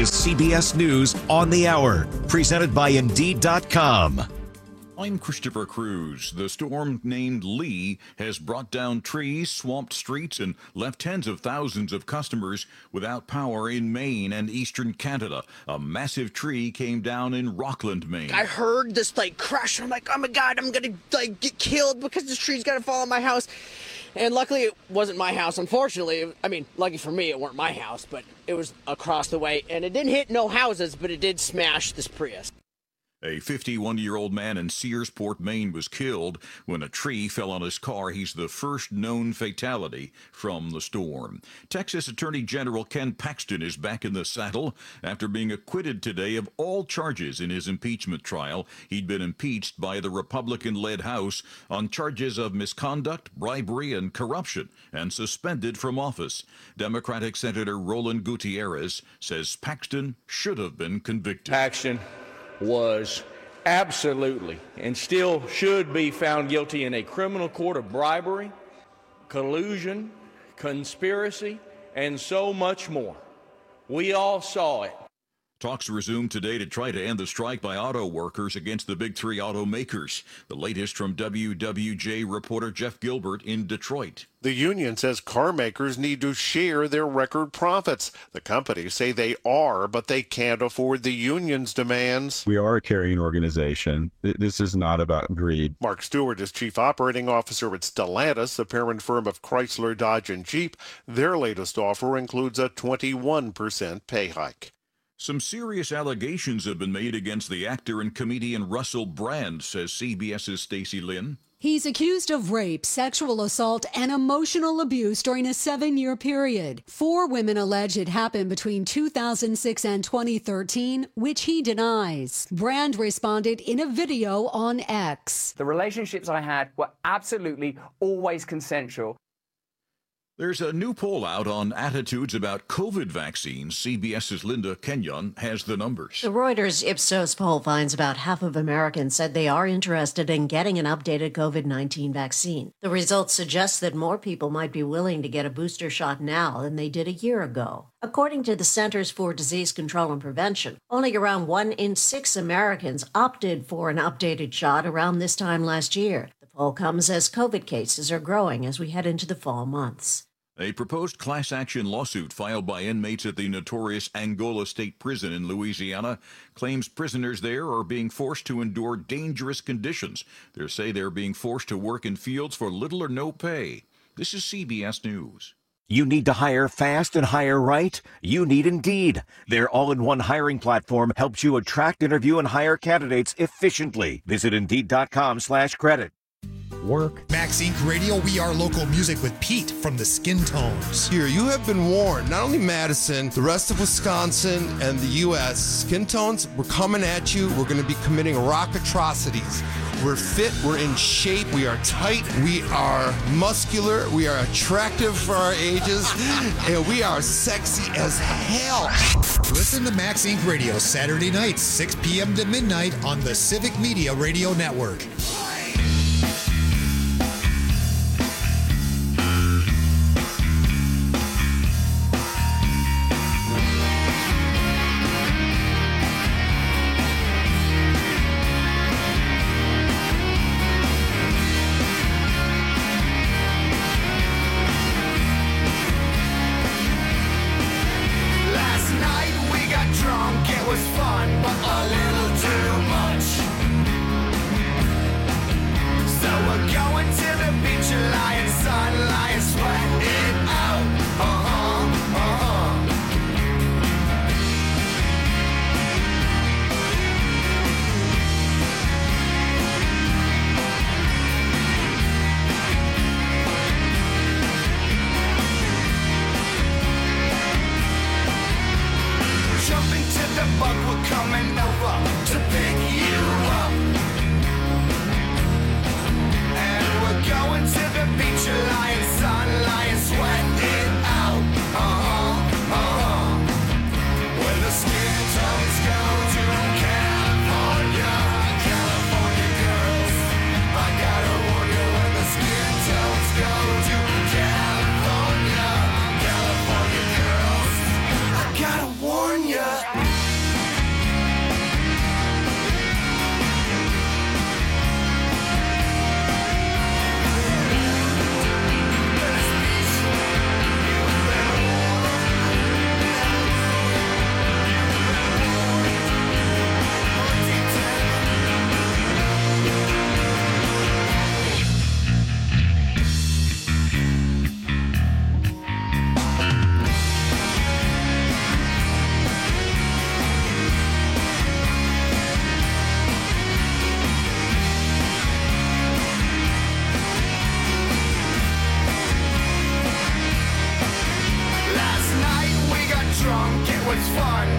is CBS News on the Hour, presented by Indeed.com. I'm Christopher Cruz. The storm named Lee has brought down trees, swamped streets, and left tens of thousands of customers without power in Maine and eastern Canada. A massive tree came down in Rockland, Maine. I heard this crash. I'm like, oh my God, I'm gonna get killed because this tree's gonna fall on my house. And luckily it wasn't my house, unfortunately. I mean, lucky for me it weren't my house, but it was across the way. And it didn't hit no houses, but it did smash this Prius. A 51-year-old man in Searsport, Maine was killed when a tree fell on his car. He's the first known fatality from the storm. Texas Attorney General Ken Paxton is back in the saddle after being acquitted today of all charges in his impeachment trial. He'd been impeached by the Republican-led House on charges of misconduct, bribery, and corruption, and suspended from office. Democratic Senator Roland Gutierrez says Paxton should have been convicted. Paxton was absolutely and still should be found guilty in a criminal court of bribery, collusion, conspiracy, and so much more. We all saw it. Talks resumed today to try to end the strike by auto workers against the big three automakers. The latest from WWJ reporter Jeff Gilbert in Detroit. The union says car makers need to share their record profits. The companies say they are, but they can't afford the union's demands. We are a carrying organization. This is not about greed. Mark Stewart is chief operating officer at Stellantis, the parent firm of Chrysler, Dodge, and Jeep. Their latest offer includes a 21% pay hike. Some serious allegations have been made against the actor and comedian Russell Brand, says CBS's Stacey Lynn. He's accused of rape, sexual assault, and emotional abuse during a 7-year period. 4 women allege it happened between 2006 and 2013, which he denies. Brand responded in a video on X. The relationships I had were absolutely always consensual. There's a new poll out on attitudes about COVID vaccines. CBS's Linda Kenyon has the numbers. The Reuters Ipsos poll finds about half of Americans said they are interested in getting an updated COVID-19 vaccine. The results suggest that more people might be willing to get a booster shot now than they did a year ago. According to the Centers for Disease Control and Prevention, only around 1 in 6 Americans opted for an updated shot around this time last year. The poll comes as COVID cases are growing as we head into the fall months. A proposed class action lawsuit filed by inmates at the notorious Angola State Prison in Louisiana claims prisoners there are being forced to endure dangerous conditions. They say they're being forced to work in fields for little or no pay. This is CBS News. You need to hire fast and hire right? You need Indeed. Their all-in-one hiring platform helps you attract, interview, and hire candidates efficiently. Visit Indeed.com/credit. Work. Max Inc. Radio, we are local music with Pete from the Skin Tones. Here, you have been warned. Not only Madison, the rest of Wisconsin and the U.S. Skin Tones, we're coming at you. We're going to be committing rock atrocities. We're fit. We're in shape. We are tight. We are muscular. We are attractive for our ages. And we are sexy as hell. Listen to Max Inc. Radio Saturday nights, 6 p.m. to midnight on the Civic Media Radio Network. Warn ya.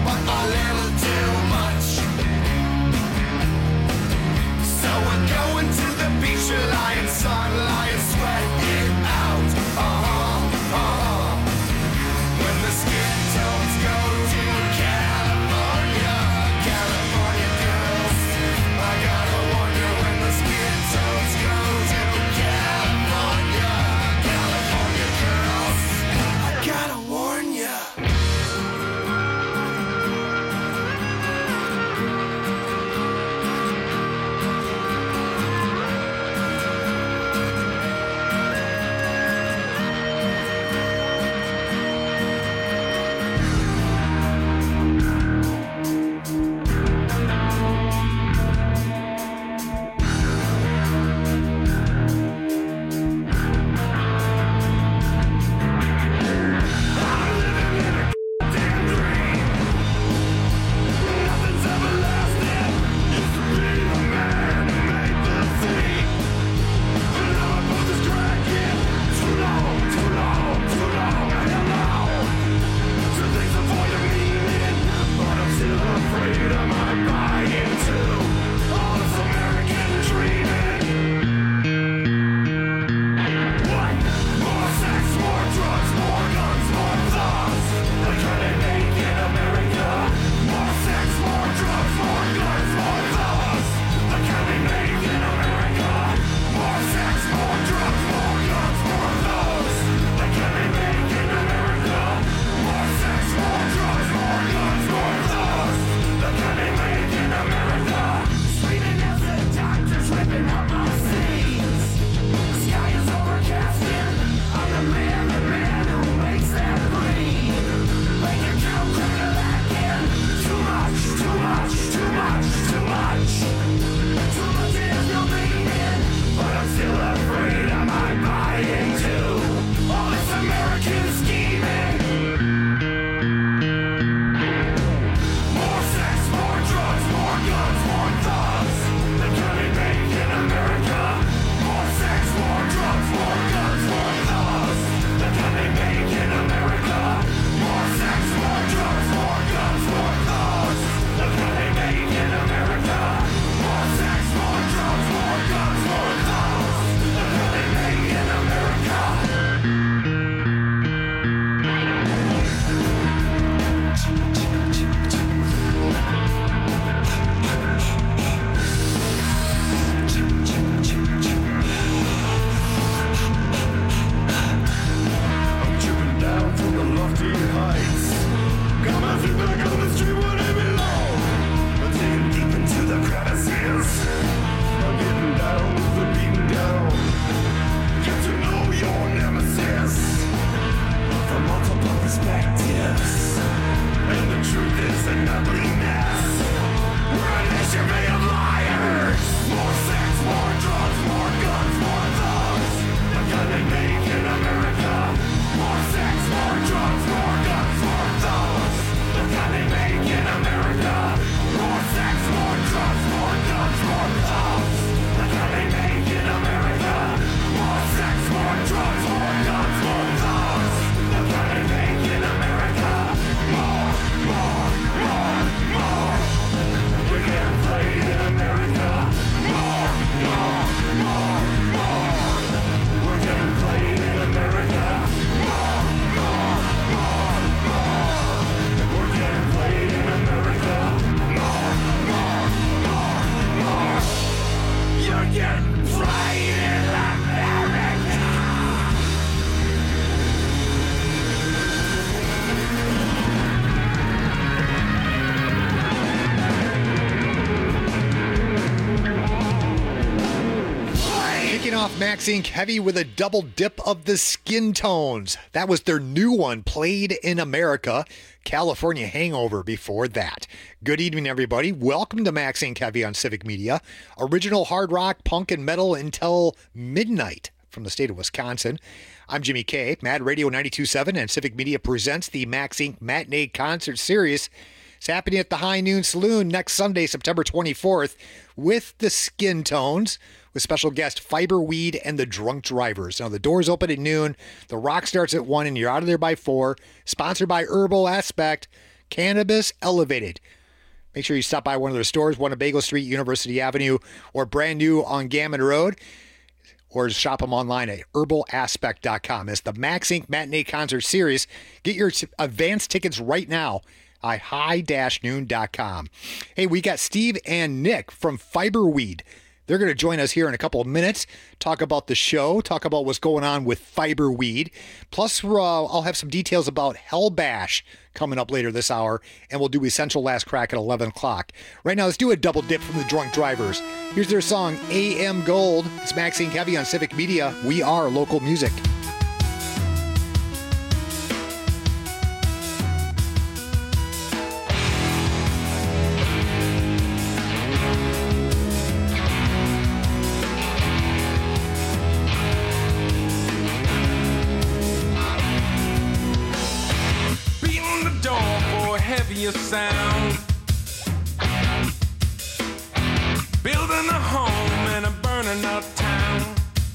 but a little too much. So we're going to the beach, we're lying sun, lying sweat it out. When the skin tones go to California, California girls, I gotta wonder when the skin tones go to California, California girls, I gotta warn ya. Max Inc. Heavy with a double dip of the Skin Tones. That was their new one, Played in America. California Hangover before that. Good evening, everybody. Welcome to Max Inc. Heavy on Civic Media. Original hard rock, punk, and metal until midnight from the state of Wisconsin. I'm Jimmy K. Mad Radio 92.7 and Civic Media presents the Max Inc. Matinee Concert Series. It's happening at the High Noon Saloon next Sunday, September 24th, with the Skin Tones, with special guest Fiberweed and the Drunk Drivers. Now, the doors open at noon. The rock starts at 1, and you're out of there by 4. Sponsored by Herbal Aspect. Cannabis Elevated. Make sure you stop by one of their stores, one on Bagel Street, University Avenue, or brand new on Gammon Road, or shop them online at herbalaspect.com. It's the Max Inc. Matinee Concert Series. Get your advance tickets right now at high-noon.com. Hey, we got Steve and Nick from Fiberweed. They're going to join us here in a couple of minutes, talk about the show, talk about what's going on with Fiberweed. Plus, I'll have some details about Hell Bash coming up later this hour, and we'll do Essential Last Crack at 11 o'clock. Right now, let's do a double dip from the Drunk Drivers. Here's their song, AM Gold. It's Maxine Heavy on Civic Media. We are local music. Heavier sound, building a home in a burning out town.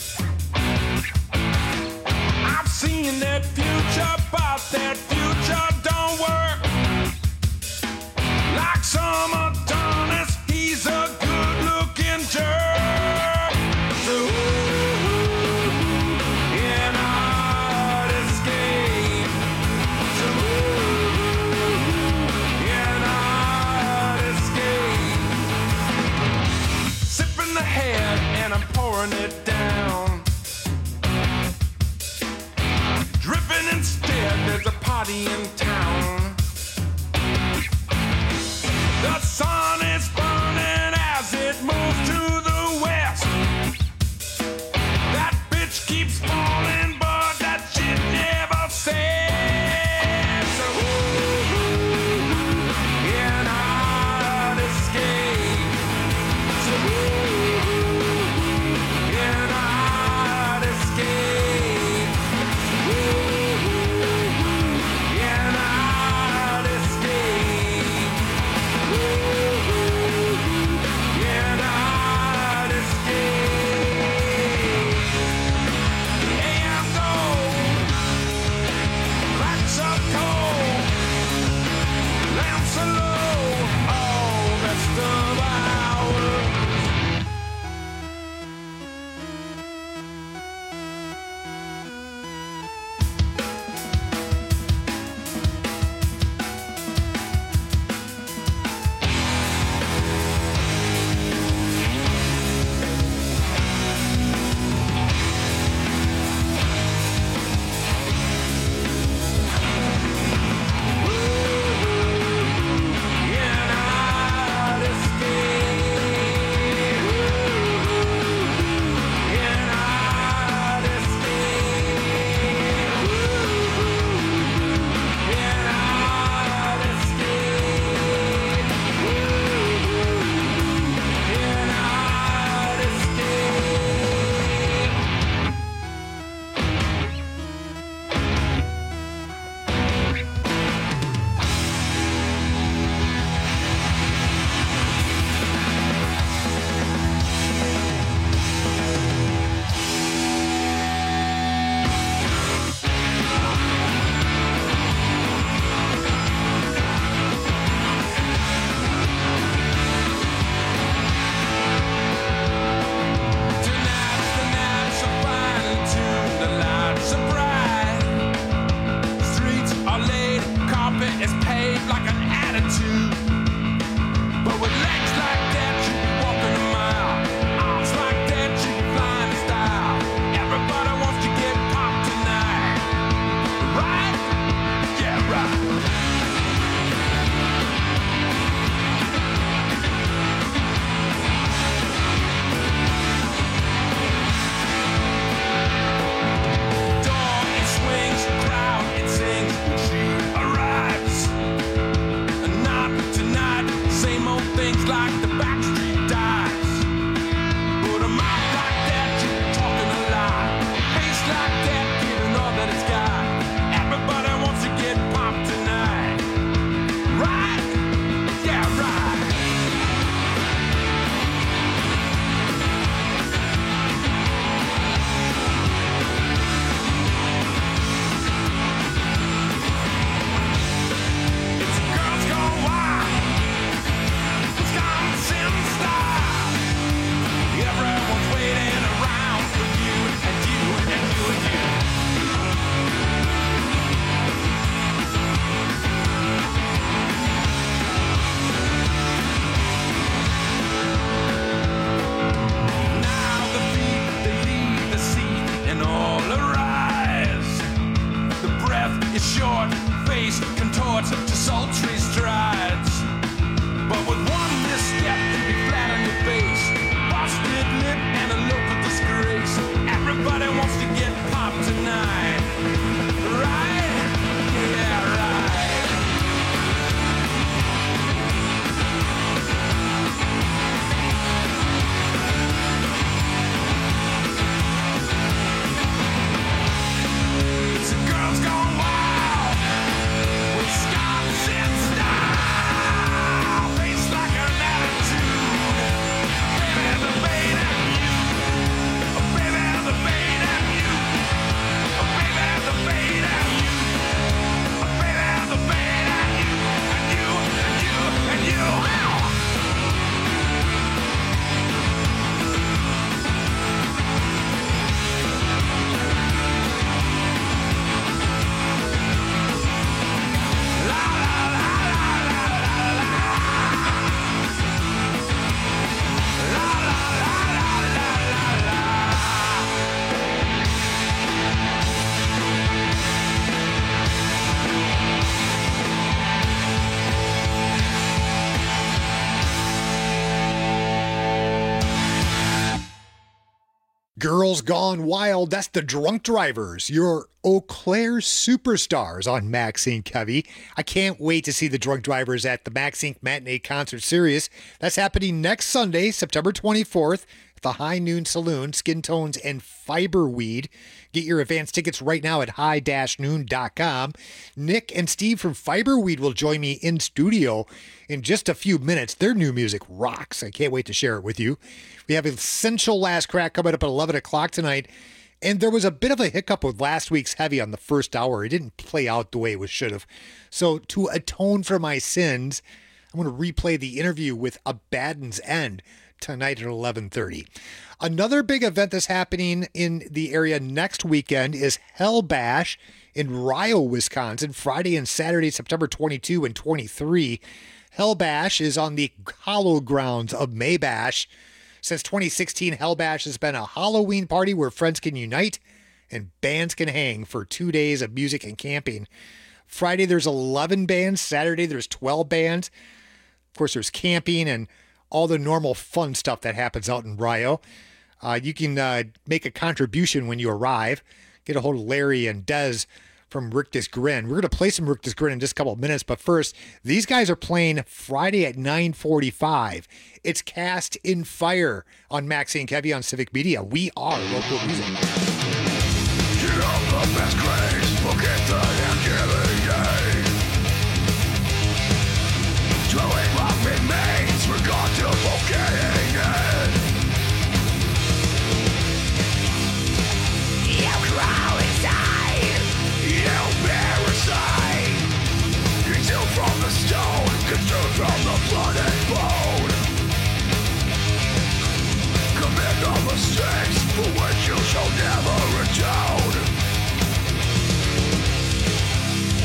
I've seen that future, but that future don't work. Like some Adonis, he's a good-looking jerk. So, in our escape. So, sipping the head and I'm pouring it down. Dripping instead, there's a party in town. The sun is burning as it moves to the west. That bitch keeps falling, but that shit never says. In our escape. In our escape. In our escape. In our escape. The AM gold, lights up cold, lamps are low, all best of hours. It's a girl Girls Gone Wild, that's the Drunk Drivers, your Eau Claire superstars on Max Inc. Heavy. I can't wait to see the Drunk Drivers at the Max Inc. Matinee Concert Series. That's happening next Sunday, September 24th, at the High Noon Saloon, Skin Tones and Fiberweed. Get your advance tickets right now at high-noon.com. Nick and Steve from Fiberweed will join me in studio in just a few minutes. Their new music rocks. I can't wait to share it with you. We have Essential Last Crack coming up at 11 o'clock tonight. And there was a bit of a hiccup with last week's Heavy on the first hour. It didn't play out the way it should have. So to atone for my sins, I'm going to replay the interview with Abaddon's End tonight at 11:30. Another big event that's happening in the area next weekend is Hell Bash in Rio, Wisconsin, Friday and Saturday, September 22 and 23. Hell Bash is on the hollow grounds of Maybash. Since 2016, Hell Bash has been a Halloween party where friends can unite and bands can hang for 2 days of music and camping. Friday, there's 11 bands. Saturday, there's 12 bands. Of course, there's camping and all the normal fun stuff that happens out in Rio. You can make a contribution when you arrive. Get a hold of Larry and Dez from Rictus Grin. We're going to play some Rictus Grin in just a couple of minutes, but first, these guys are playing Friday at 9:45. It's Cast in Fire on Max Inc. Heavy on Civic Media. We are local music. Get up the best grades, forget the Thanksgiving day. Dwelling what remains, regard to forgetting it. You crawl inside, you parasite. Exiled from the stone, consumed from the blood and bone. Commit the mistakes for which you shall never atone.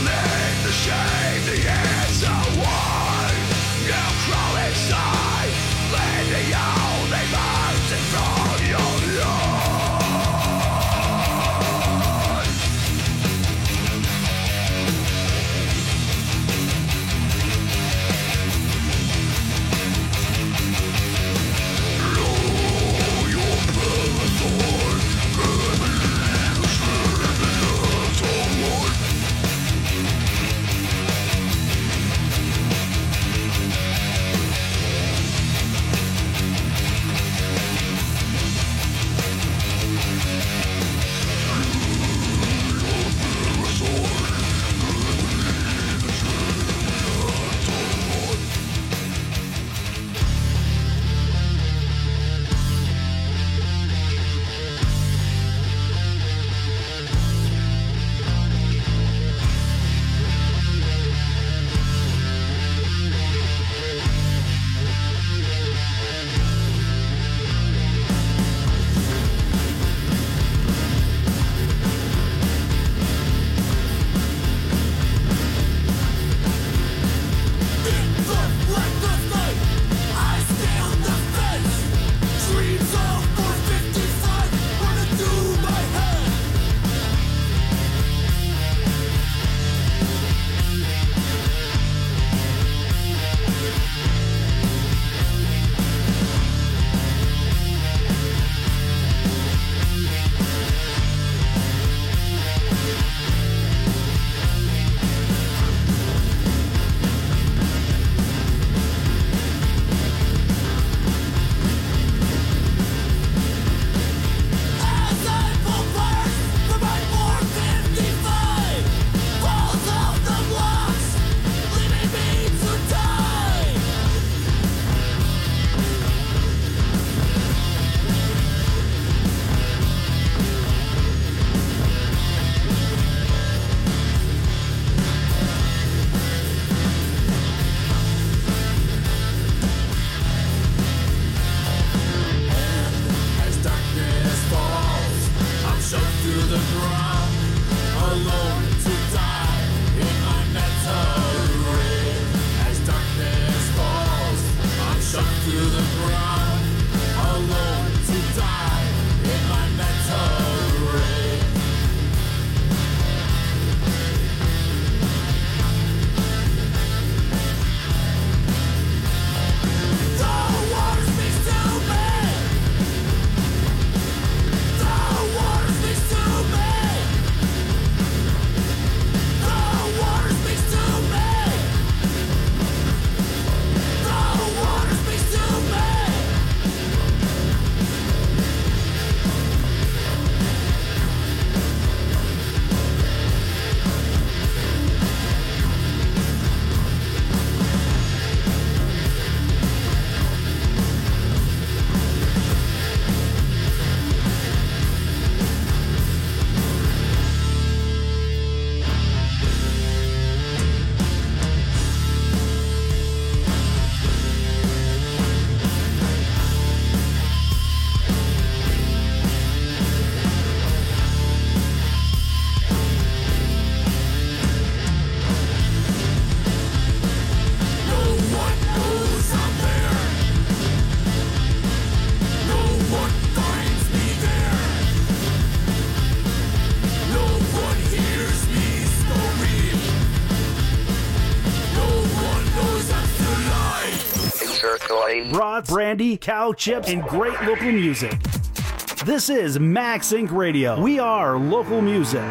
need the shame, the answer why you crawl inside, leave the only mercy from your life. Brats, brandy, cow chips, and great local music. This is Max Inc. Radio. We are local music.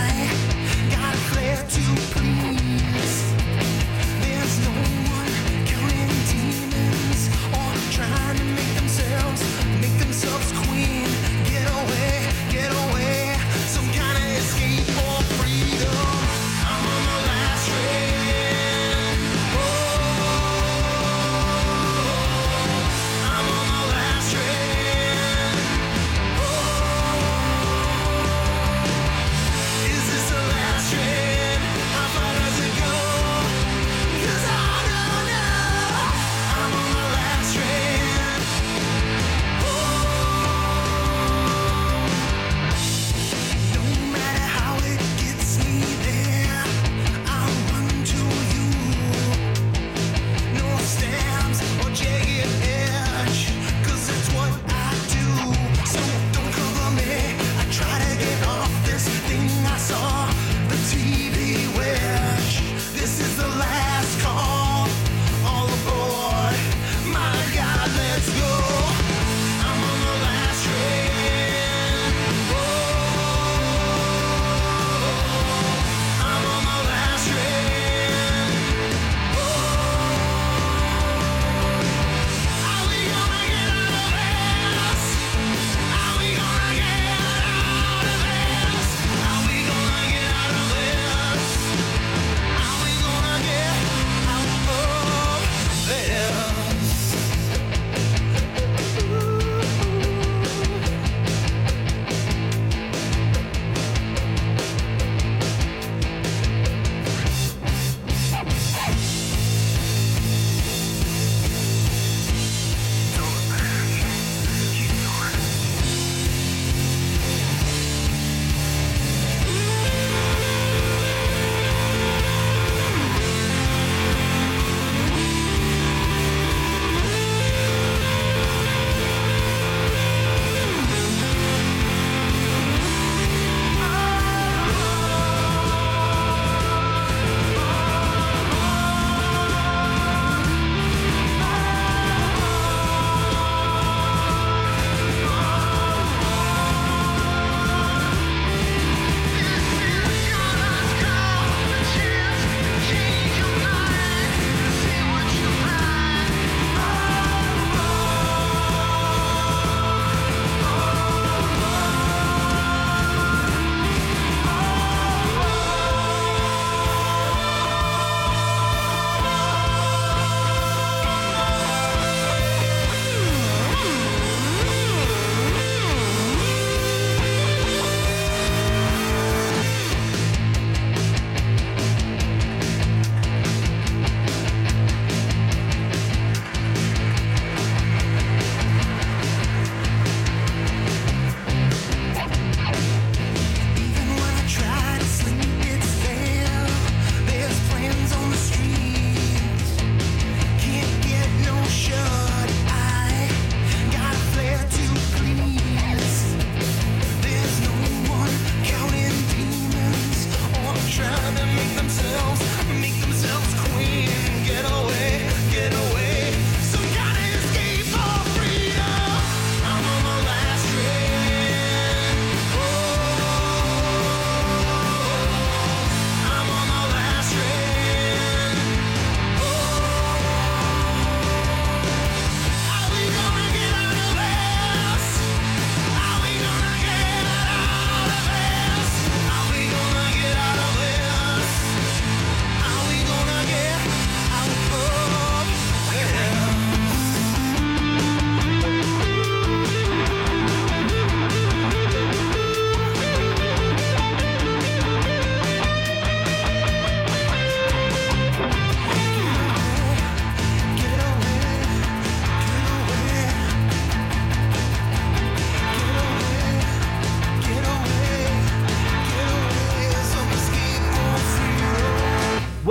To please, there's no one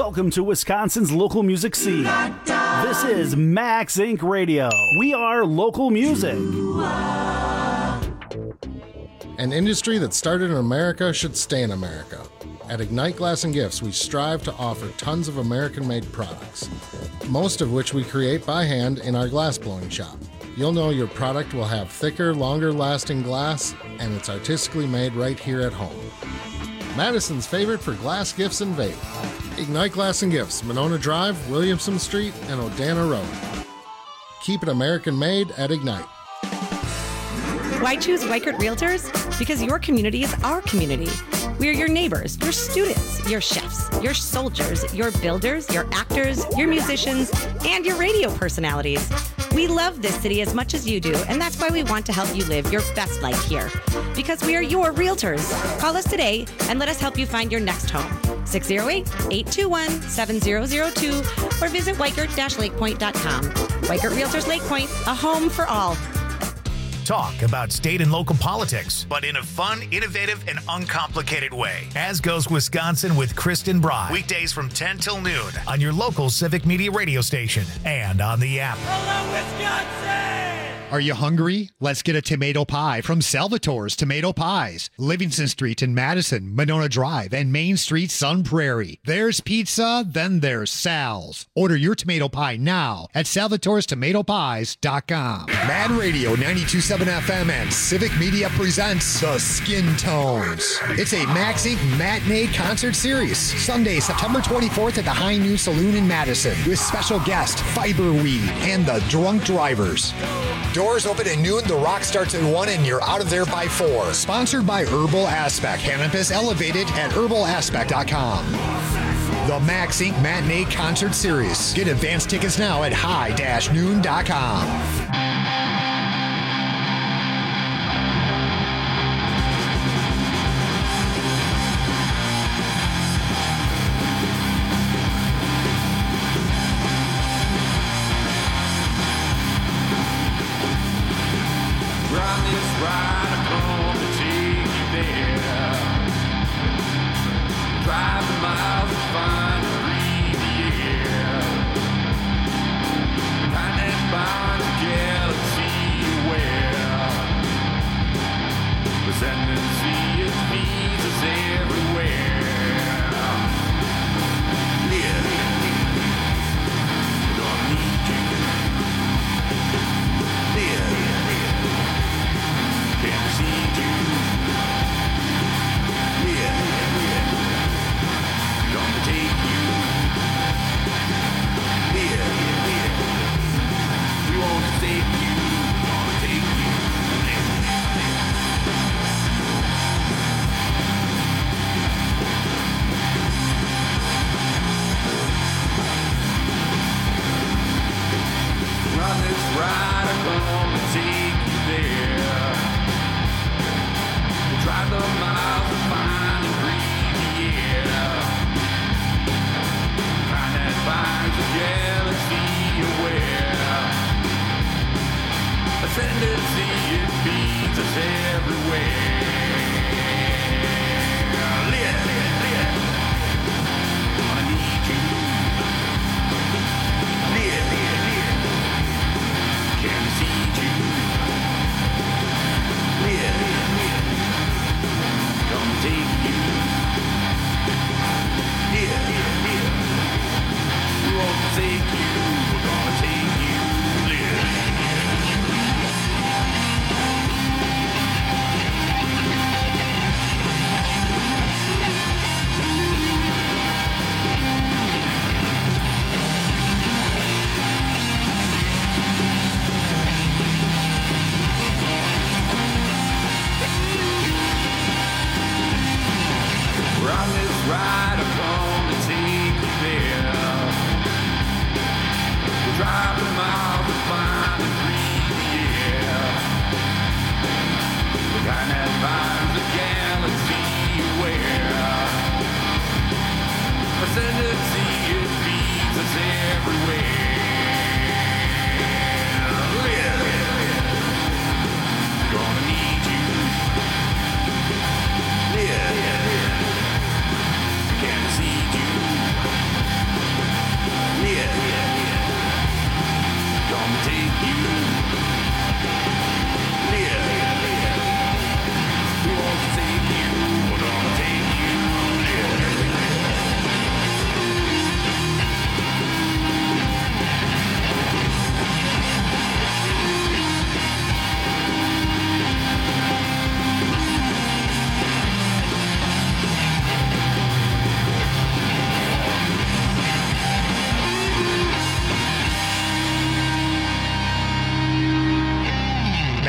Welcome to Wisconsin's local music scene. This is Max Inc. Radio. We are local music. An industry that started in America should stay in America. At Ignite Glass and Gifts, we strive to offer tons of American-made products, most of which we create by hand in our glass blowing shop. You'll know your product will have thicker, longer-lasting glass, and it's artistically made right here at home. Madison's favorite for glass gifts and vape. Ignite Glass and Gifts, Monona Drive, Williamson Street, and Odana Road. Keep it American-made at Ignite. Why choose Weichert Realtors? Because your community is our community. We are your neighbors, your students, your chefs, your soldiers, your builders, your actors, your musicians, and your radio personalities. We love this city as much as you do, and that's why we want to help you live your best life here. Because we are your realtors. Call us today and let us help you find your next home. 608-821-7002 or visit Weichert-LakePoint.com. Weichert Realtors Lake Point, a home for all. Talk about state and local politics, but in a fun, innovative, and uncomplicated way. As Goes Wisconsin with Kristen Bry. Weekdays from 10 till noon on your local Civic Media radio station and on the app. Hello, Wisconsin! Are you hungry? Let's get a tomato pie from Salvatore's Tomato Pies. Livingston Street in Madison, Monona Drive, and Main Street, Sun Prairie. There's pizza, then there's Sal's. Order your tomato pie now at salvatorestomatopies.com. Mad Radio 92.7 FM and Civic Media presents The Skin Tones. It's a Max Inc. matinee concert series. Sunday, September 24th at the High Noon Saloon in Madison with special guest Fiberweed and the Drunk Drivers. Doors open at noon, the rock starts at 1, and you're out of there by 4. Sponsored by Herbal Aspect. Cannabis elevated at herbalaspect.com. The Max Inc. Matinee Concert Series. Get advance tickets now at high-noon.com.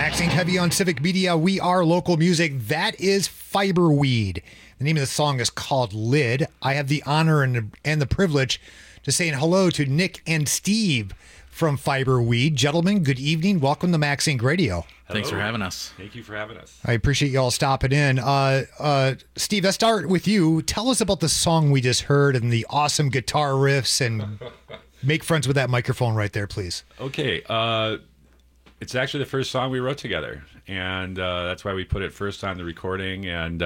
Maxing Heavy on Civic Media. We are local music. That is Fiberweed. The name of the song is called Lid. I have the honor and the privilege to say hello to Nick and Steve from Fiberweed. Gentlemen, good evening. Welcome to Maxing Radio. Thanks for having us. Thank you for having us. I appreciate you all stopping in. Steve, let's start with you. Tell us about the song we just heard and the awesome guitar riffs, and make friends with that microphone right there, please. Okay. It's actually the first song we wrote together, and that's why we put it first on the recording. And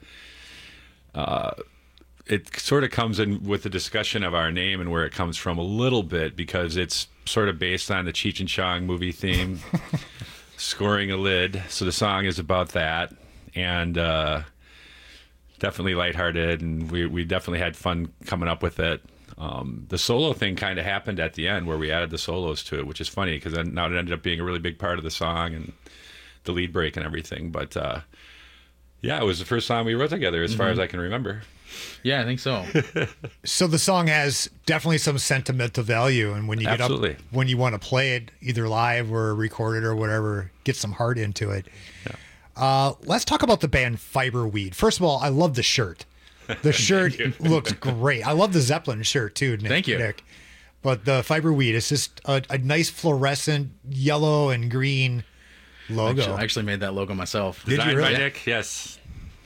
it sort of comes in with the discussion of our name and where it comes from a little bit, because it's sort of based on the Cheech and Chong movie theme, Scoring a Lid. So the song is about that, and definitely lighthearted, and we definitely had fun coming up with it. The solo thing kind of happened at the end, where we added the solos to it, which is funny because then now it ended up being a really big part of the song and the lead break and everything. But yeah, it was the first song we wrote together as far as I can remember. Yeah, I think so. So the song has definitely some sentimental value, and when you get Absolutely. up, when you want to play it either live or recorded or whatever, get some heart into it. Yeah. Let's talk about the band Fiberweed. First of all, I love the shirt. The shirt looks great. I love the Zeppelin shirt too, Nick. Thank you. Nick. But the Fiberweed is just a nice fluorescent yellow and green logo. I actually made that logo myself. Did you Designed really? by Nick? Yes.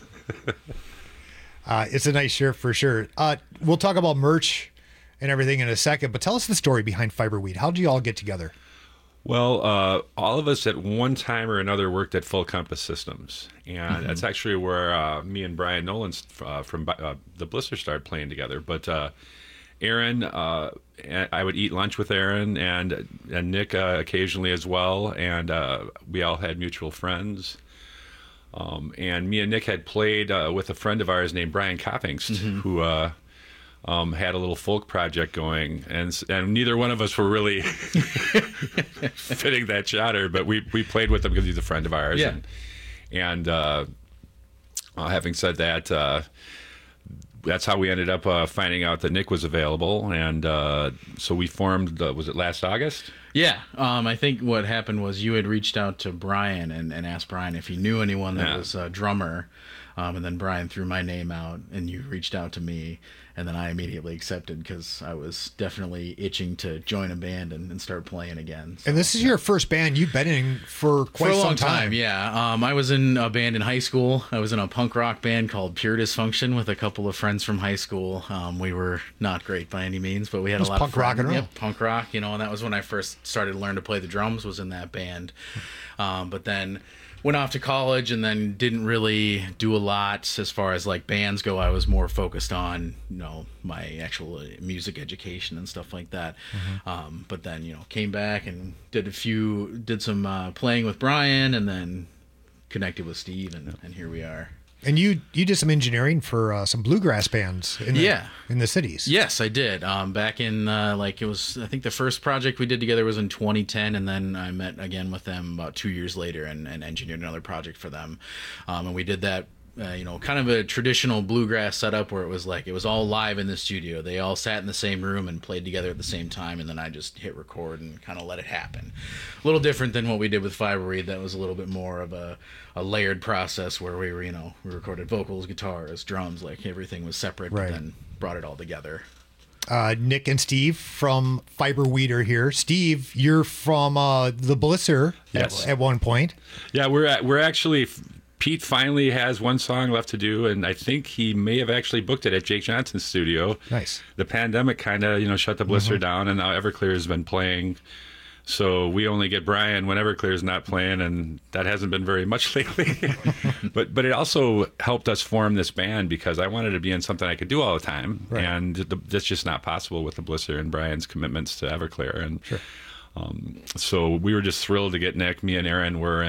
It's a nice shirt for sure. We'll talk about merch and everything in a second, but tell us the story behind Fiberweed. How did you all get together? Well, all of us at one time or another worked at Full Compass Systems, and that's actually where me and Brian Nolan from the Blister started playing together. But Aaron, I would eat lunch with Aaron and Nick occasionally as well, and we all had mutual friends. And me and Nick had played with a friend of ours named Brian Coppingst, who had a little folk project going, and neither one of us were really fitting that chatter, but we played with him because he's a friend of ours. Yeah. And having said that, that's how we ended up finding out that Nick was available, and so we formed. Was it last August? Yeah, I think what happened was you had reached out to Brian and asked Brian if he knew anyone that was a drummer, and then Brian threw my name out, and you reached out to me, and then I immediately accepted because I was definitely itching to join a band and start playing again. So, And this is your first band you've been in for quite for a some long time. Yeah. I was in a band in high school. I was in a punk rock band called Pure Dysfunction with a couple of friends from high school. We were not great by any means, but we had It was a lot punk of fun. rock and roll. Yep, punk rock, and that was when I first started to learn to play the drums, was in that band. But then went off to college and then didn't really do a lot as far as like bands go. I was more focused on, my actual music education and stuff like that. But then, came back and did some playing with Brian, and then connected with Steve, and here we are. And you did some engineering for some bluegrass bands in the cities. Yes, I did. Back in I think the first project we did together was in 2010, and then I met again with them about 2 years later and engineered another project for them. And we did that, kind of a traditional bluegrass setup where it was all live in the studio. They all sat in the same room and played together at the same time, and then I just hit record and kind of let it happen. A little different than what we did with Fiberweed. That was a little bit more of a layered process where we were, we recorded vocals, guitars, drums, like everything was separate, Right. but then brought it all together. Nick and Steve from Fiberweed are here. Steve, you're from the Blister at one point. Yeah, we're actually. Pete finally has one song left to do, and I think he may have actually booked it at Jake Johnson's studio. Nice. The pandemic kind of, shut the Blister down, and now Everclear has been playing. So we only get Brian when Everclear's not playing, and that hasn't been very much lately. But it also helped us form this band because I wanted to be in something I could do all the time, Right. and that's just not possible with the Blister and Brian's commitments to Everclear. And so we were just thrilled to get Nick. Me and Aaron were,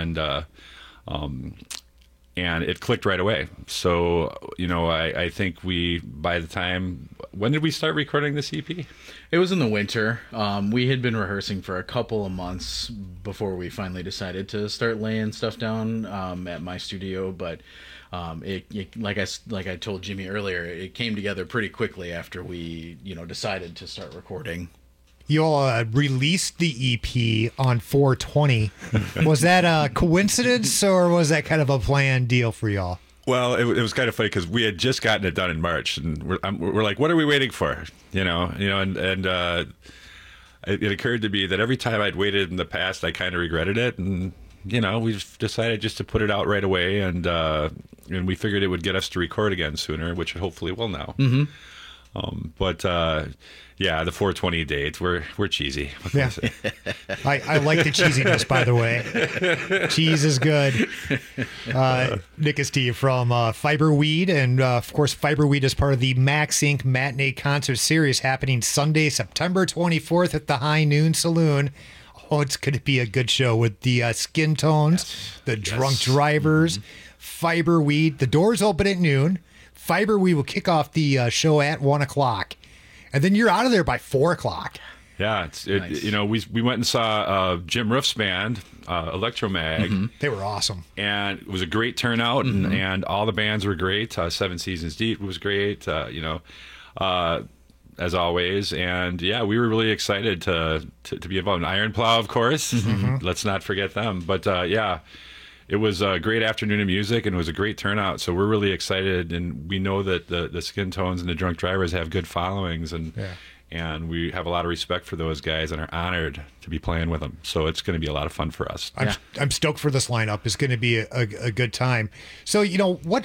and it clicked right away. So, I think by the time, when did we start recording this EP? It was in the winter. We had been rehearsing for a couple of months before we finally decided to start laying stuff down at my studio. But it like I told Jimmy earlier, it came together pretty quickly after we, decided to start recording. You all released the EP on 420. Was that a coincidence or was that kind of a planned deal for y'all? Well, it was kind of funny because we had just gotten it done in March, and we're like, what are we waiting for? And it occurred to me that every time I'd waited in the past, I kind of regretted it, and we've decided just to put it out right away, and we figured it would get us to record again sooner, which hopefully will now. Mm-hmm. Yeah, the 420 date, we're cheesy. Yeah. I like the cheesiness, by the way. Cheese is good. Nick and Steve from Fiberweed, and of course, Fiberweed is part of the Max Inc. Matinee Concert Series happening Sunday, September 24th at the High Noon Saloon. Oh, it's going to be a good show with the Skin Tones, the Drunk Drivers, Fiberweed. The doors open at noon. Fiberweed will kick off the show at 1 o'clock. And then you're out of there by 4 o'clock. Yeah, we went and saw Jim Roof's band, Electromag. Mm-hmm. They were awesome. And it was a great turnout, and all the bands were great. Seven Seasons Deep was great, as always. And, yeah, we were really excited to be involved. Iron Plow, of course. Mm-hmm. Let's not forget them. But, yeah, it was a great afternoon of music, and it was a great turnout. So we're really excited, and we know that the Skin Tones and the Drunk Drivers have good followings, and we have a lot of respect for those guys and are honored to be playing with them. So it's going to be a lot of fun for us. I'm stoked for this lineup. It's going to be a good time. So, what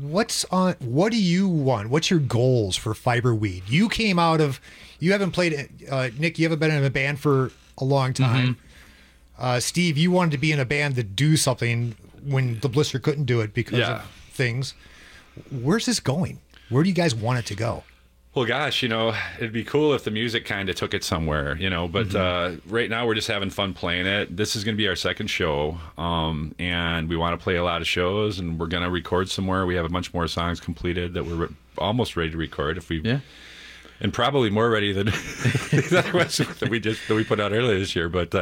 do you want? What's your goals for Fiberweed? You haven't played, Nick, you haven't been in a band for a long time. Mm-hmm. Steve, you wanted to be in a band to do something when the Blister couldn't do it because of things. Where's this going? Where do you guys want it to go? Well, gosh, it'd be cool if the music kind of took it somewhere, but right now we're just having fun playing it. This is going to be our second show, and we want to play a lot of shows, and we're going to record somewhere. We have a bunch more songs completed that we're almost ready to record and probably more ready than the other ones that we put out earlier this year, but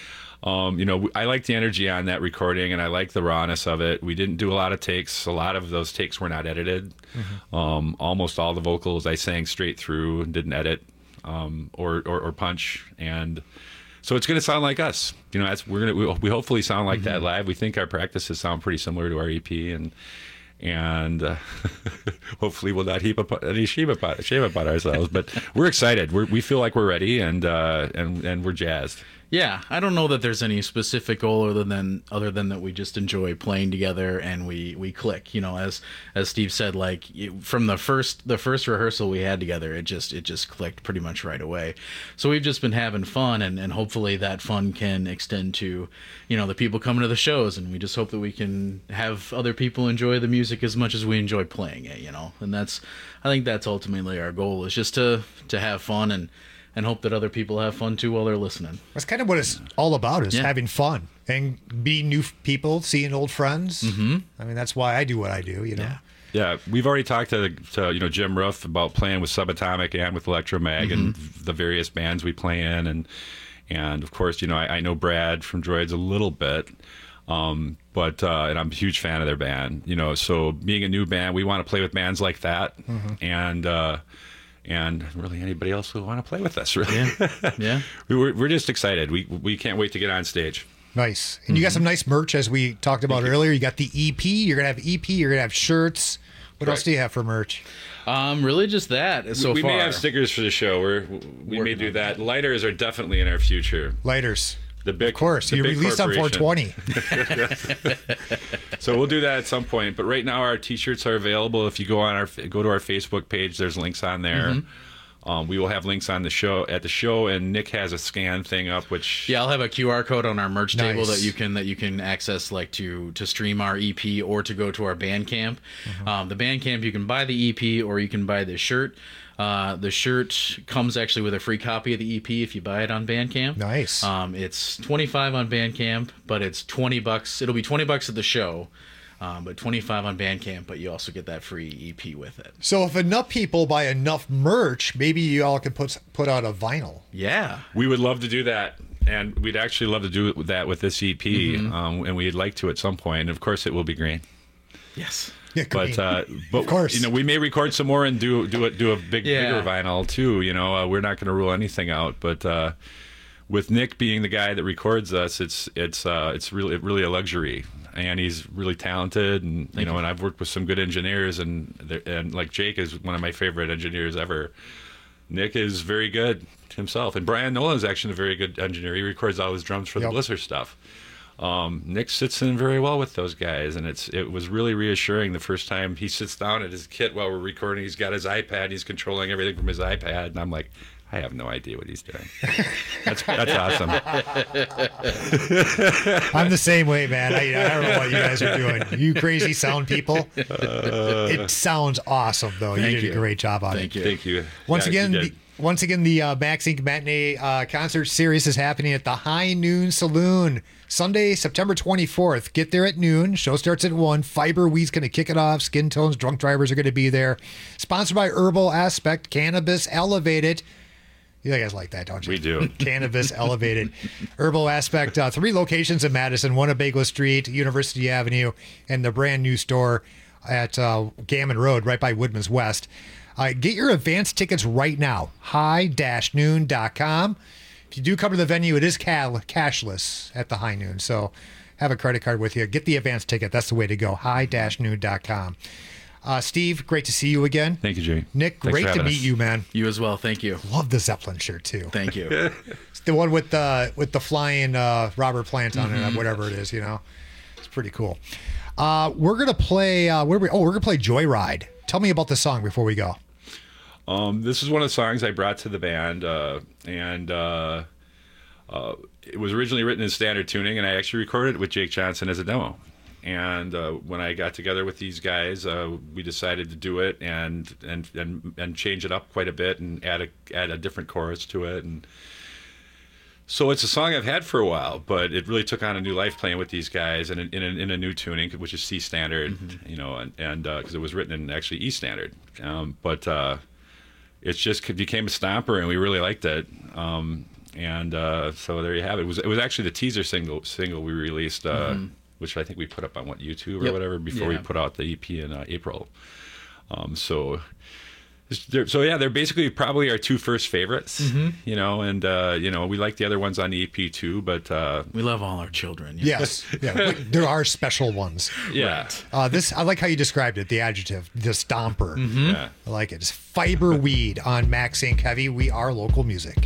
I like the energy on that recording, and I like the rawness of it. We didn't do a lot of takes. A lot of those takes were not edited. Mm-hmm. Almost all the vocals I sang straight through and didn't edit or punch. And so it's going to sound like us. We hopefully sound like that live. We think our practices sound pretty similar to our EP, and hopefully we'll not heap up any shame about ourselves. But we're excited. We feel like we're ready, and we're jazzed. Yeah, I don't know that there's any specific goal other than that we just enjoy playing together and we click. As Steve said, like from the first rehearsal we had together, it just clicked pretty much right away. So we've just been having fun, and hopefully that fun can extend to the people coming to the shows, and we just hope that we can have other people enjoy the music as much as we enjoy playing it. And I think that's ultimately our goal, is just to have fun and hope that other people have fun too while they're listening. That's kind of what it's all about, is having fun and meeting new people, seeing old friends. Mm-hmm. I mean, that's why I do what I do, Yeah, we've already talked to Jim Roof about playing with Subatomic and with Electromag and the various bands we play in, and of course, I know Brad from Droids a little bit, but and I'm a huge fan of their band. So being a new band, we want to play with bands like that, and really anybody else who want to play with us, really. Yeah. We're just excited. We can't wait to get on stage. Nice. And you got some nice merch, as we talked about earlier. You got the EP. You're going to have EP. You're going to have shirts. What else do you have for merch? Really just that so we far. We may have stickers for the show. We may do that. Lighters are definitely in our future. Lighters. Of course, you released on 420. So we'll do that at some point. But right now, our T-shirts are available. If you go to our Facebook page, there's links on there. Mm-hmm. We will have links on the show and Nick has a scan thing up. I'll have a QR code on our merch table that you can access, like to stream our EP or to go to our Bandcamp. Mm-hmm. The Bandcamp, you can buy the EP or you can buy the shirt. The shirt comes actually with a free copy of the EP if you buy it on Bandcamp. Nice. It's $25 on Bandcamp, but it's $20. It'll be $20 at the show, but $25 on Bandcamp. But you also get that free EP with it. So if enough people buy enough merch, maybe you all could put out a vinyl. Yeah, we would love to do that, and we'd actually love to do that with this EP, and we'd like to at some point. And of course, it will be green. Yes. but of course, we may record some more and do a bigger vinyl too. We're not going to rule anything out, but with Nick being the guy that records us, it's really a luxury, and he's really talented, and and I've worked with some good engineers, and like Jake is one of my favorite engineers ever. Nick is very good himself, and Brian Nolan is actually a very good engineer. He records all his drums for the Blister stuff. Nick sits in very well with those guys, and it was really reassuring the first time he sits down at his kit while we're recording. He's got his iPad, he's controlling everything from his iPad, and I'm like, I have no idea what he's doing. That's awesome. I'm the same way, man. I don't know what you guys are doing. You crazy sound people. It sounds awesome, though. You did a great job on it. Thank you. Once again, the Max Inc. Matinee concert series is happening at the High Noon Saloon, Sunday, September 24th. Get there at noon. Show starts at 1. Fiber Weed's going to kick it off. Skin Tones, Drunk Drivers are going to be there. Sponsored by Herbal Aspect, Cannabis Elevated. You guys like that, don't you? We do. Cannabis Elevated. Herbal Aspect, 3 locations in Madison, one at Bagel Street, University Avenue, and the brand new store at Gammon Road, right by Woodman's West. Get your advance tickets right now, high-noon.com. If you do come to the venue, it is cashless at the High Noon, so have a credit card with you. Get the advance ticket. That's the way to go, high-noon.com. Steve, great to see you again. Thank you, Jay. Nick, great to meet you, man. You as well. Thank you. Love the Zeppelin shirt, too. Thank you. It's the one with the flying Robert Plant on it, whatever it is, It's pretty cool. We're going to play, we're going to play Joyride. Tell me about the song before we go. This is one of the songs I brought to the band, and it was originally written in standard tuning, and I actually recorded it with Jake Johnson as a demo. And when I got together with these guys, we decided to do it and change it up quite a bit and add a different chorus to it. And so it's a song I've had for a while, but it really took on a new life playing with these guys and in a new tuning, which is C standard, and because it was written in actually E standard, but it just became a stomper, and we really liked it. So there you have it. It was actually the teaser single we released. Which I think we put up on YouTube or whatever before we put out the EP in April. They're basically probably our 2 first favorites, and we like the other ones on the EP too, but we love all our children. Yes, there are special ones. Yeah. I like how you described it, the adjective, the stomper. I like it. It's Fiber Weed on Max Inc. Heavy. We are local music.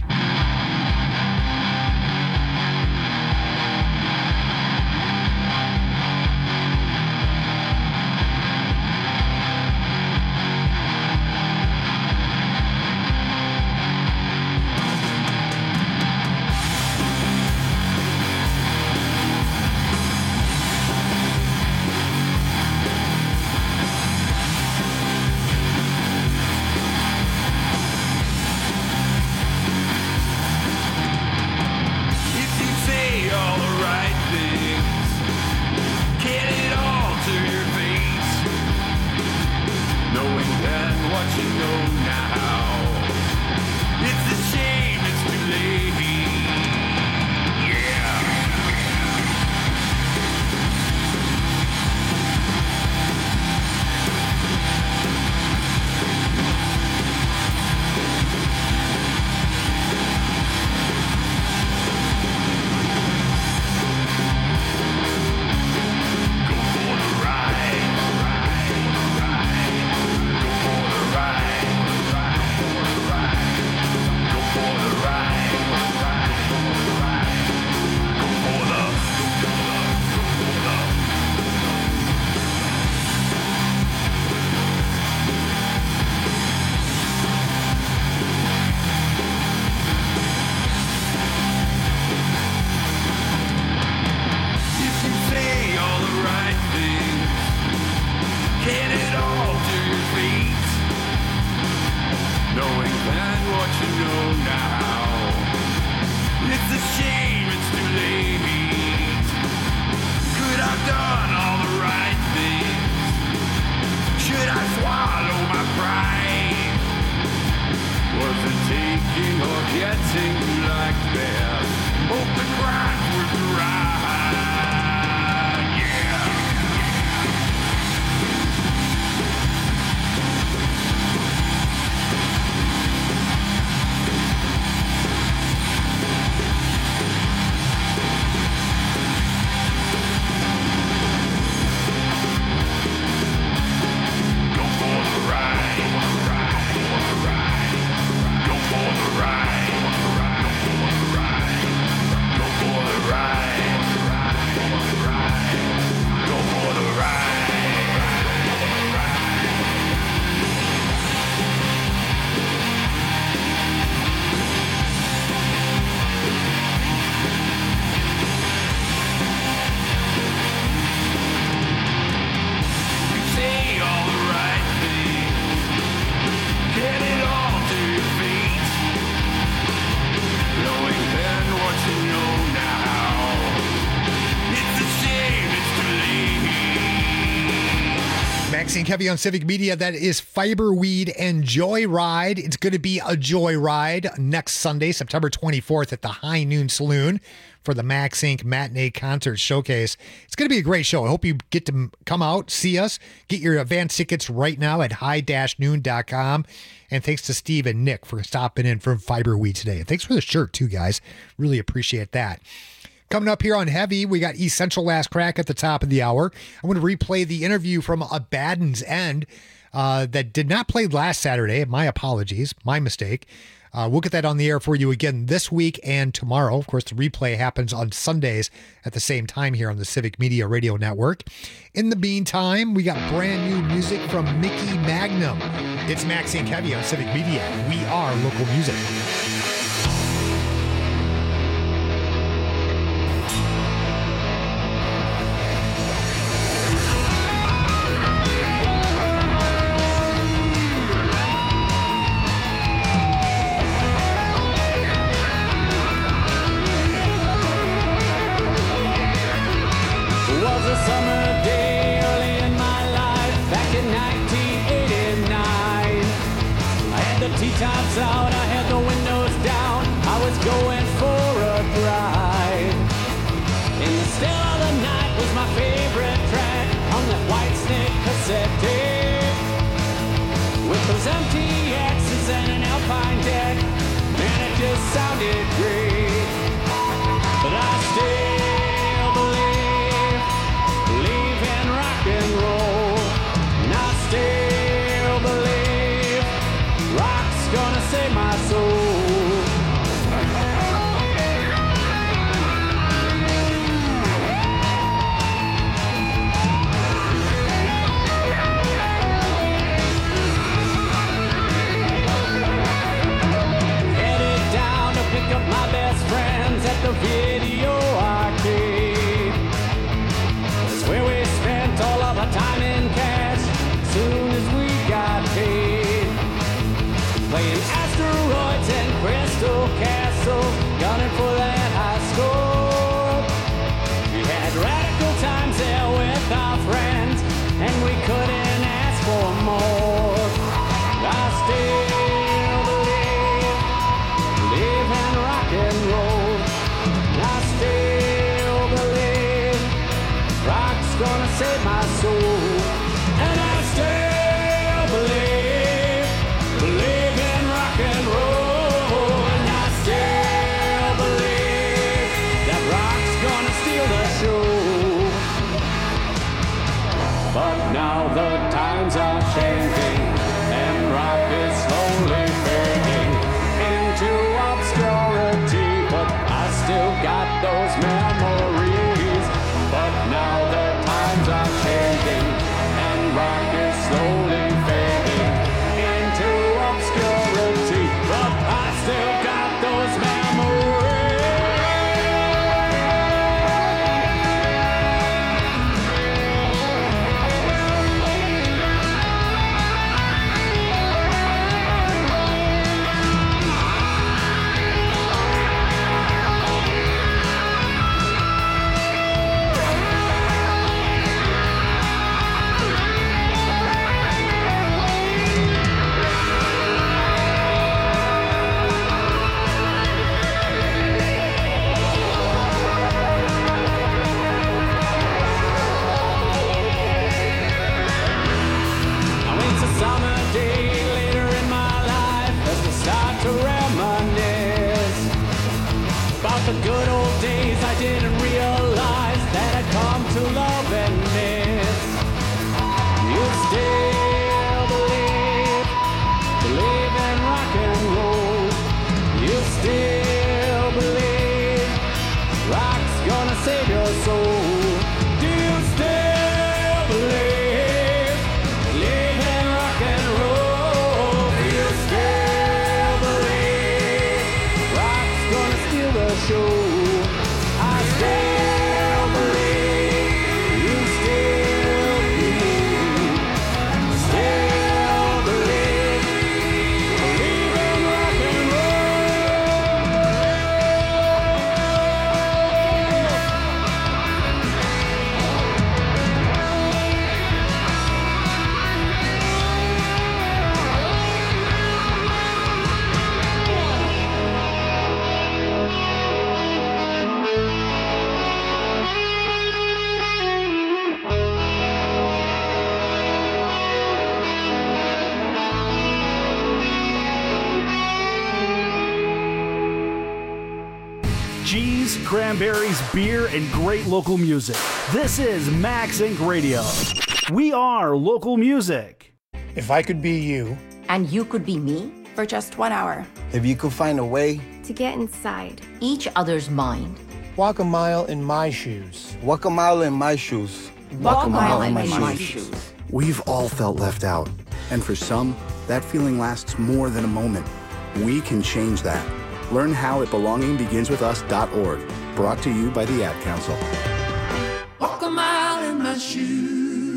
Maxie and Kevy on Civic Media. That is Fiberweed and Joyride. It's going to be a joyride next Sunday, September 24th at the High Noon Saloon for the Max Inc. Matinee Concert Showcase. It's going to be a great show. I hope you get to come out, see us, get your advance tickets right now at high-noon.com. And thanks to Steve and Nick for stopping in from Fiberweed today. And thanks for the shirt too, guys. Really appreciate that. Coming up here on Heavy, we got Essential Last Crack at the top of the hour. I want to replay the interview from Abaddon's End that did not play last Saturday. My apologies. My mistake. We'll get that on the air for you again this week and tomorrow. Of course, the replay happens on Sundays at the same time here on the Civic Media Radio Network. In the meantime, we got brand new music from Mickey Magnum. It's Maxie and Kevy on Civic Media. We are local music. Tops out, I had the windows down, I was going for a drive. In the still of the night was my favorite track on that White Snake cassette tape. With those empty X's and an Alpine deck, man, it just sounded great. But I still believe in rock and roll, and I still believe gonna save my soul. Headed down to pick up my best friends at the video arcade. It's where we spent all of our time in cash as soon as we got paid. Playing asteroids and Crystal Castle, gunning for that high score. We had radical times there with our friends, and we couldn't ask for more. I still believe in rock and roll. I still believe rock's gonna save my soul. And I still believe in rock and roll, and I still believe that rock's gonna steal the show. But now the times are changing, and rock is slowly fading into obscurity. But I still got those memories. But now the times are changing, and rock is slowly fading into obscurity, but I still got those memories. cheese, cranberries, beer, and great local music. This is Max Inc. Radio. We are local music. If I could be you. And you could be me? For just 1 hour. If you could find a way. To get inside each other's mind. Walk a mile in my shoes. Walk a mile in my shoes. Walk a mile in my shoes. We've all felt left out. And for some, that feeling lasts more than a moment. We can change that. Learn how at belongingbeginswithus.org. Brought to you by the Ad Council. Walk a mile in my shoes.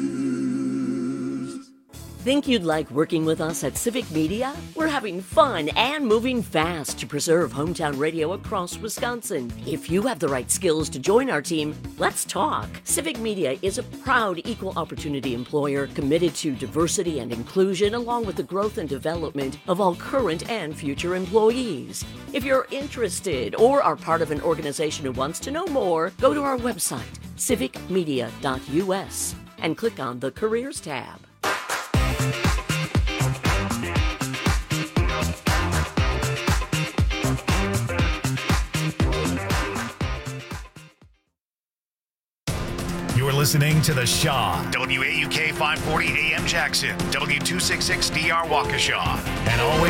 Think you'd like working with us at Civic Media? We're having fun and moving fast to preserve hometown radio across Wisconsin. If you have the right skills to join our team, let's talk. Civic Media is a proud equal opportunity employer committed to diversity and inclusion, along with the growth and development of all current and future employees. If you're interested or are part of an organization who wants to know more, go to our website, civicmedia.us, and click on the Careers tab. You're listening to The Shaw, WAUK 540 AM Jackson, W266DR Waukesha, and always